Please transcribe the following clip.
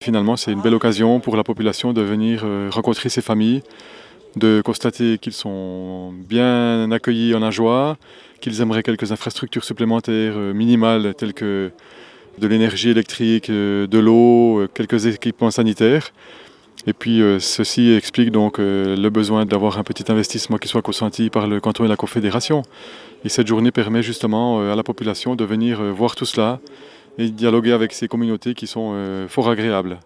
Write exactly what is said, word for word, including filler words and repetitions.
Finalement, c'est une belle occasion pour la population de venir euh, rencontrer ces familles, de constater qu'ils sont bien accueillis en Ajoie, qu'ils aimeraient quelques infrastructures supplémentaires euh, minimales telles que de l'énergie électrique, euh, de l'eau, euh, quelques équipements sanitaires. Et puis euh, ceci explique donc euh, le besoin d'avoir un petit investissement qui soit consenti par le canton et la Confédération. Et cette journée permet justement euh, à la population de venir euh, voir tout cela et dialoguer avec ces communautés qui sont euh, fort agréables.